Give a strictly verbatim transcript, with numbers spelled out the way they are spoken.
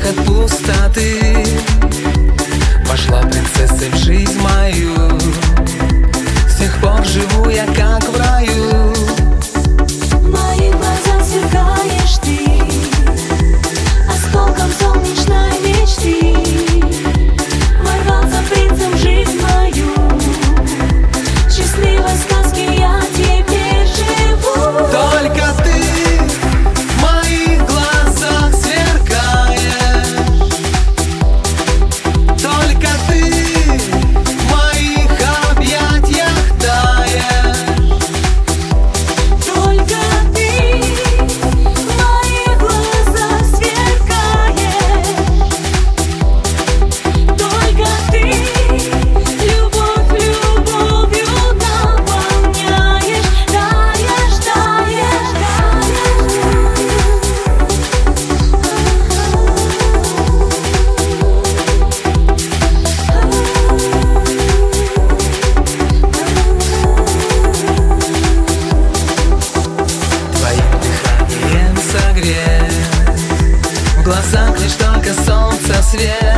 от пустоты. Вошла принцессой в жизнь мою, с тех пор живу я как в раю. В моих глазах сверкаешь ты, осколком солнечной мечты. Ворвался принцем в жизнь мою, в счастливой сказке я теперь живу. Только ты в моих глазах сверкаешь, только ты в моих объятиях таешь. Только ты в моих глазах сверкаешь, только ты любовь любовью наполняешь, даешь, даешь, Твоим дыханием согрет, в глазах лишь только солнце свет.